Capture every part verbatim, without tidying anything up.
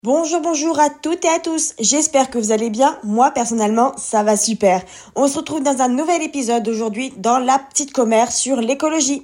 Bonjour, bonjour à toutes et à tous. J'espère que vous allez bien. Moi, personnellement, ça va super. On se retrouve dans un nouvel épisode aujourd'hui dans La Petite Commère sur l'écologie.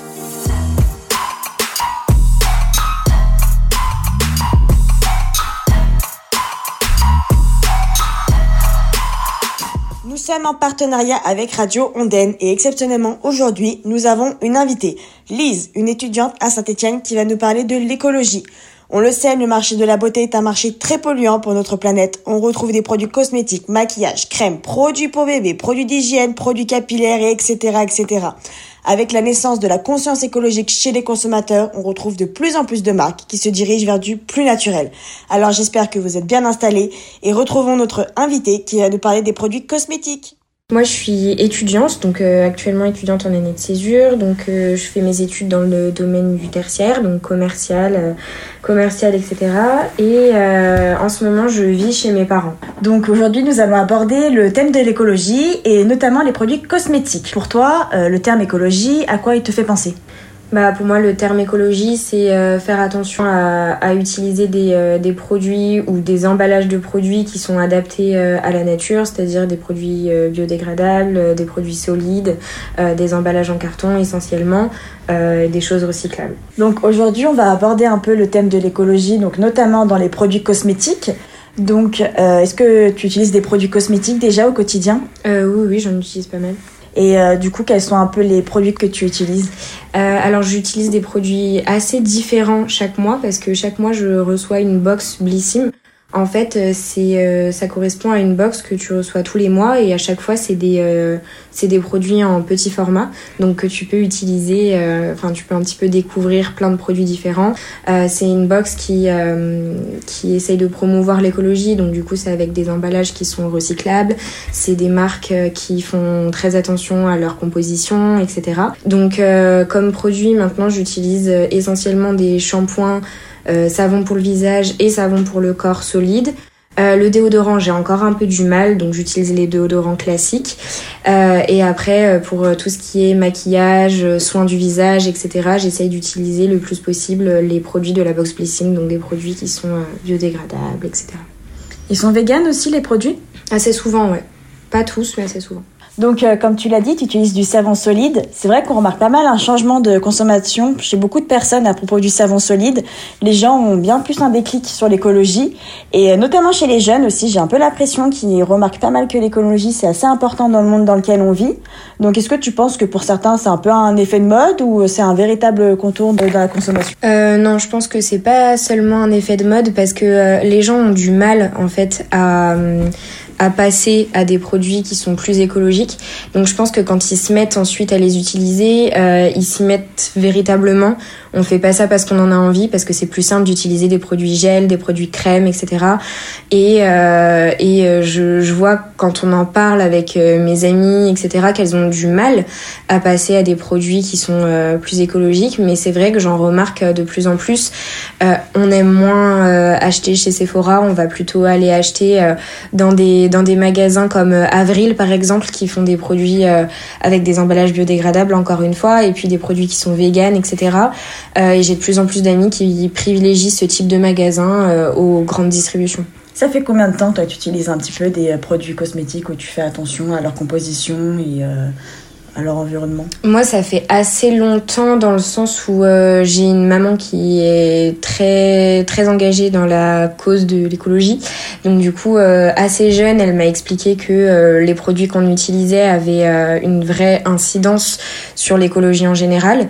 Nous sommes en partenariat avec Radio Ondaine et exceptionnellement aujourd'hui, nous avons une invitée, Lise, une étudiante à Saint-Étienne qui va nous parler de l'écologie. On le sait, le marché de la beauté est un marché très polluant pour notre planète. On retrouve des produits cosmétiques, maquillage, crème, produits pour bébé, produits d'hygiène, produits capillaires, et etc., et cetera. Avec la naissance de la conscience écologique chez les consommateurs, on retrouve de plus en plus de marques qui se dirigent vers du plus naturel. Alors j'espère que vous êtes bien installés et retrouvons notre invitée qui va nous parler des produits cosmétiques. Moi, je suis étudiante, donc euh, actuellement étudiante en année de césure. Donc, euh, je fais mes études dans le domaine du tertiaire, donc commercial, euh, commercial, et cetera. Et euh, en ce moment, je vis chez mes parents. Donc aujourd'hui, nous allons aborder le thème de l'écologie et notamment les produits cosmétiques. Pour toi, euh, le terme écologie, à quoi il te fait penser ? Bah, pour moi, le terme écologie, c'est euh, faire attention à, à utiliser des, euh, des produits ou des emballages de produits qui sont adaptés euh, à la nature, c'est-à-dire des produits euh, biodégradables, euh, des produits solides, euh, des emballages en carton essentiellement, euh, des choses recyclables. Donc aujourd'hui, on va aborder un peu le thème de l'écologie, donc notamment dans les produits cosmétiques. Donc, euh, est-ce que tu utilises des produits cosmétiques déjà au quotidien ? euh, Oui, oui, j'en utilise pas mal. Et euh, du coup, quels sont un peu les produits que tu utilises ? euh, Alors, j'utilise des produits assez différents chaque mois parce que chaque mois, je reçois une box Blissim. En fait, c'est euh, ça correspond à une box que tu reçois tous les mois et à chaque fois, c'est des euh, c'est des produits en petit format, donc que tu peux utiliser. Enfin, euh, tu peux un petit peu découvrir plein de produits différents. Euh, c'est une box qui euh, qui essaye de promouvoir l'écologie, donc du coup, c'est avec des emballages qui sont recyclables. C'est des marques qui font très attention à leur composition, et cetera. Donc, euh, comme produit, maintenant, j'utilise essentiellement des shampoings. Euh, savon pour le visage et savon pour le corps solide. Euh, le déodorant, j'ai encore un peu du mal, donc j'utilise les déodorants classiques. Euh, et après, pour tout ce qui est maquillage, soins du visage, et cetera, j'essaye d'utiliser le plus possible les produits de la box Blissim, donc des produits qui sont euh, biodégradables, et cetera. Ils sont véganes aussi, les produits ? Assez souvent, ouais. Pas tous, mais assez souvent. Donc, euh, comme tu l'as dit, tu utilises du savon solide. C'est vrai qu'on remarque pas mal un changement de consommation chez beaucoup de personnes à propos du savon solide. Les gens ont bien plus un déclic sur l'écologie. Et euh, notamment chez les jeunes aussi, j'ai un peu l'impression qu'ils remarquent pas mal que l'écologie, c'est assez important dans le monde dans lequel on vit. Donc, est-ce que tu penses que pour certains, c'est un peu un effet de mode ou c'est un véritable contour de, de la consommation ? euh, Non, je pense que c'est pas seulement un effet de mode parce que euh, les gens ont du mal, en fait, à... Euh, à passer à des produits qui sont plus écologiques. Donc je pense que quand ils se mettent ensuite à les utiliser, euh, ils s'y mettent véritablement. On fait pas ça parce qu'on en a envie, parce que c'est plus simple d'utiliser des produits gel, des produits crème, et cetera. Et, euh, et je, je vois quand on en parle avec mes amis, et cetera, qu'elles ont du mal à passer à des produits qui sont euh, plus écologiques. Mais c'est vrai que j'en remarque de plus en plus. Euh, on aime moins euh, acheter chez Sephora, on va plutôt aller acheter euh, dans des dans des magasins comme Avril par exemple qui font des produits euh, avec des emballages biodégradables encore une fois et puis des produits qui sont véganes, et cetera. Euh, et j'ai de plus en plus d'amis qui privilégient ce type de magasin euh, aux grandes distributions. Ça fait combien de temps toi tu utilises un petit peu des produits cosmétiques où tu fais attention à leur composition et euh, à leur environnement ? Moi, ça fait assez longtemps dans le sens où euh, j'ai une maman qui est très très engagée dans la cause de l'écologie. Donc du coup, euh, assez jeune, elle m'a expliqué que euh, les produits qu'on utilisait avaient euh, une vraie incidence sur l'écologie en général.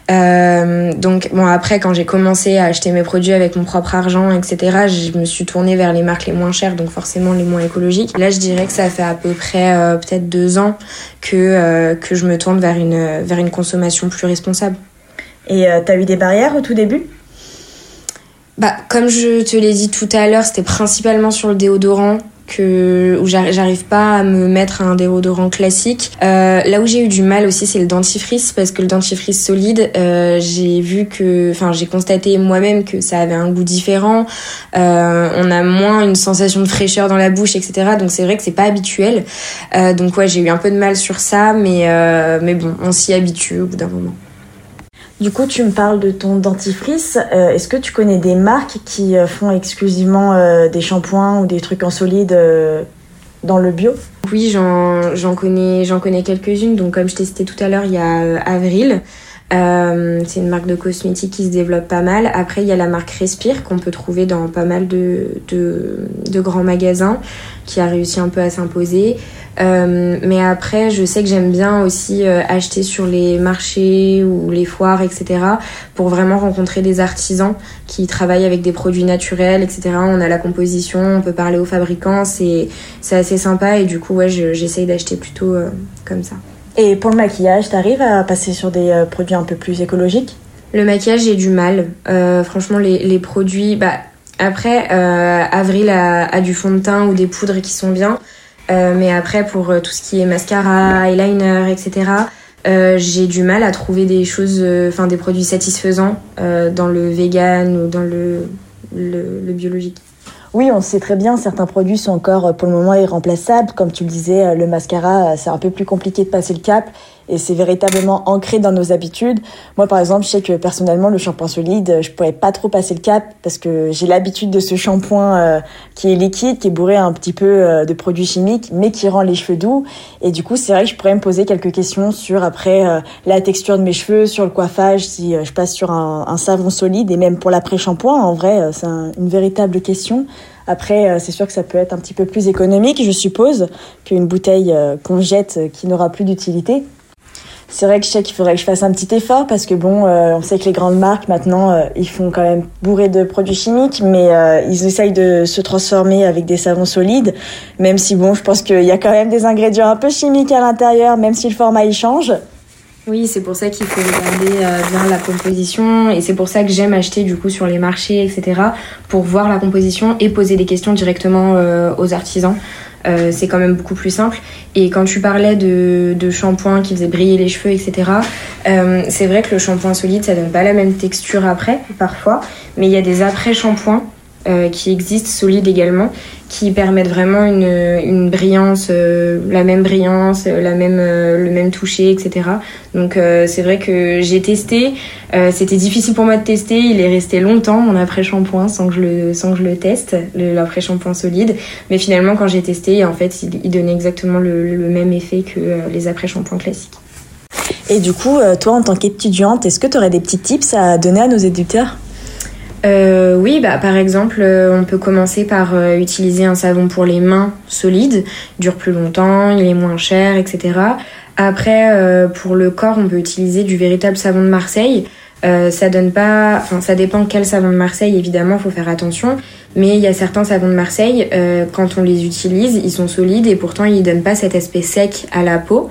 Euh, donc bon, après, quand j'ai commencé à acheter mes produits avec mon propre argent, et cetera, je me suis tournée vers les marques les moins chères, donc forcément les moins écologiques. Là, je dirais que ça fait à peu près euh, peut-être deux ans que euh, que je me tourne vers une vers une consommation plus responsable. Et euh, t'as eu des barrières au tout début ? Bah, comme je te l'ai dit tout à l'heure, c'était principalement sur le déodorant que où j'arrive pas à me mettre un déodorant classique. Euh, là où j'ai eu du mal aussi, c'est le dentifrice parce que le dentifrice solide, euh, j'ai vu que, enfin, j'ai constaté moi-même que ça avait un goût différent. Euh, on a moins une sensation de fraîcheur dans la bouche, et cetera. Donc c'est vrai que c'est pas habituel. Euh, donc ouais, j'ai eu un peu de mal sur ça, mais euh, mais bon, on s'y habitue au bout d'un moment. Du coup, tu me parles de ton dentifrice. Euh, est-ce que tu connais des marques qui euh, font exclusivement euh, des shampoings ou des trucs en solide euh, dans le bio ? Oui, j'en, j'en connais, j'en connais quelques-unes. Donc, comme je t'ai cité tout à l'heure, il y a euh, Avril. Euh, c'est une marque de cosmétiques qui se développe pas mal. Après, il y a la marque Respire qu'on peut trouver dans pas mal de, de, de grands magasins, qui a réussi un peu à s'imposer. Euh, mais après, je sais que j'aime bien aussi euh, acheter sur les marchés ou les foires, et cetera, pour vraiment rencontrer des artisans qui travaillent avec des produits naturels, et cetera. On a la composition, on peut parler aux fabricants, c'est, c'est assez sympa et du coup, ouais, je, j'essaye d'acheter plutôt euh, comme ça. Et pour le maquillage, t'arrives à passer sur des euh, produits un peu plus écologiques ? Le maquillage, j'ai du mal. Euh, franchement, les, les produits... Bah, après, euh, Avril a, a du fond de teint ou des poudres qui sont bien. Euh, mais après, pour tout ce qui est mascara, eyeliner, et cetera, euh, j'ai du mal à trouver des choses, enfin euh, des produits satisfaisants euh, dans le vegan ou dans le, le, le biologique. Oui, on sait très bien, certains produits sont encore pour le moment irremplaçables. Comme tu le disais, le mascara, c'est un peu plus compliqué de passer le cap et c'est véritablement ancré dans nos habitudes. Moi, par exemple, je sais que personnellement, le shampoing solide, je pourrais pas trop passer le cap parce que j'ai l'habitude de ce shampoing euh, qui est liquide, qui est bourré un petit peu euh, de produits chimiques, mais qui rend les cheveux doux. Et du coup, c'est vrai que je pourrais me poser quelques questions sur après euh, la texture de mes cheveux, sur le coiffage, si euh, je passe sur un, un savon solide et même pour l'après-shampoing. En vrai, euh, c'est un, une véritable question. Après, c'est sûr que ça peut être un petit peu plus économique, je suppose, qu'une bouteille qu'on jette qui n'aura plus d'utilité. C'est vrai que je sais qu'il faudrait que je fasse un petit effort parce que bon, euh, on sait que les grandes marques maintenant, euh, ils font quand même bourrer de produits chimiques, mais euh, ils essayent de se transformer avec des savons solides, même si bon, je pense qu'il y a quand même des ingrédients un peu chimiques à l'intérieur, même si le format il change. Oui, c'est pour ça qu'il faut regarder euh, bien la composition et c'est pour ça que j'aime acheter du coup sur les marchés, et cetera, pour voir la composition et poser des questions directement euh, aux artisans. Euh, c'est quand même beaucoup plus simple. Et quand tu parlais de, de shampoing qui faisait briller les cheveux, et cetera, euh, c'est vrai que le shampoing solide, ça donne pas la même texture après, parfois, mais il y a des après-shampoings euh, qui existent, solides également, qui permettent vraiment une, une brillance, euh, la même brillance, la même, euh, le même toucher, et cetera. Donc euh, c'est vrai que j'ai testé, euh, c'était difficile pour moi de tester, il est resté longtemps mon après-shampoing sans que je le, sans que je le teste, le, l'après-shampoing solide. Mais finalement quand j'ai testé, en fait, il, il donnait exactement le, le même effet que euh, les après-shampoings classiques. Et du coup, toi en tant qu'étudiante, est-ce que tu aurais des petits tips à donner à nos éditeurs ? Euh, oui, bah par exemple, euh, on peut commencer par euh, utiliser un savon pour les mains solide, dure plus longtemps, il est moins cher, et cetera. Après, euh, pour le corps, on peut utiliser du véritable savon de Marseille. Euh, ça donne pas, enfin ça dépend quel savon de Marseille, évidemment, faut faire attention. Mais il y a certains savons de Marseille, euh, quand on les utilise, ils sont solides et pourtant ils donnent pas cet aspect sec à la peau.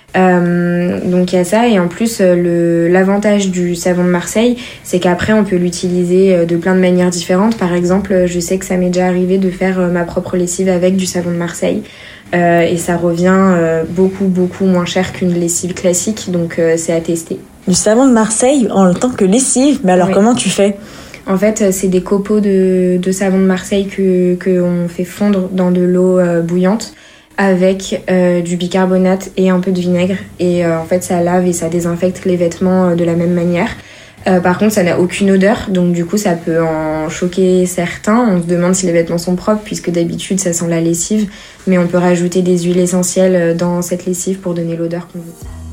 Euh, donc il y a ça et en plus le l'avantage du savon de Marseille, c'est qu'après on peut l'utiliser de plein de manières différentes. Par exemple, je sais que ça m'est déjà arrivé de faire ma propre lessive avec du savon de Marseille euh, et ça revient euh, beaucoup beaucoup moins cher qu'une lessive classique, donc euh, c'est à tester. Du savon de Marseille en tant que lessive, mais alors oui. Comment tu fais ? En fait, c'est des copeaux de, de savon de Marseille que qu'on fait fondre dans de l'eau euh, bouillante avec euh, du bicarbonate et un peu de vinaigre et euh, en fait ça lave et ça désinfecte les vêtements euh, de la même manière. Euh, par contre ça n'a aucune odeur, donc du coup ça peut en choquer certains. On se demande si les vêtements sont propres puisque d'habitude ça sent la lessive, mais on peut rajouter des huiles essentielles dans cette lessive pour donner l'odeur qu'on veut.